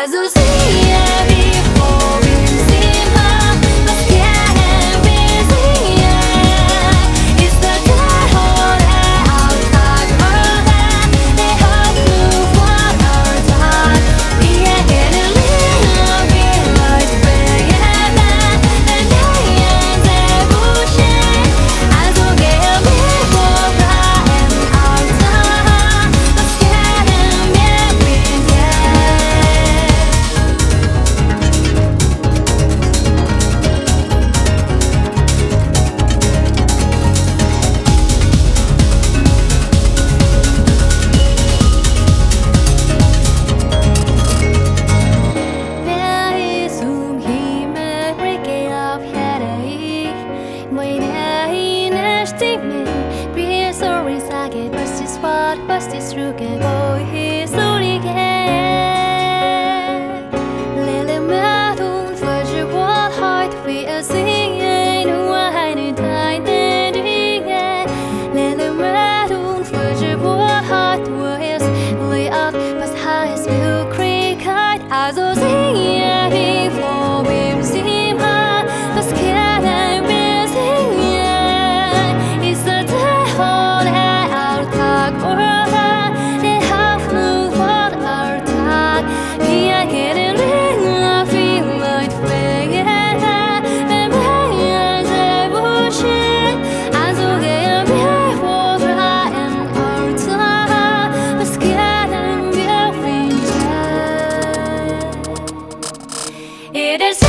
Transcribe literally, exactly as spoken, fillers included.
Also sehe wie froh wir sind, was gerne wir sehen. Ist der Tag oder Alltag oder der Hoffnung von Alltag? Wir gehen leben, wir Leute vergeben, denn wir sind Buschen. Also gehen wir voran im Alltag, was gerne wir sehen. What's this rook and boy his slowly again? Lily Madon for your wall heart we are singing why did I did it? Lily Madon for your wall heart was way up past highest view creek height as I sing before we see my the scared and busy it's the whole Alltag or it is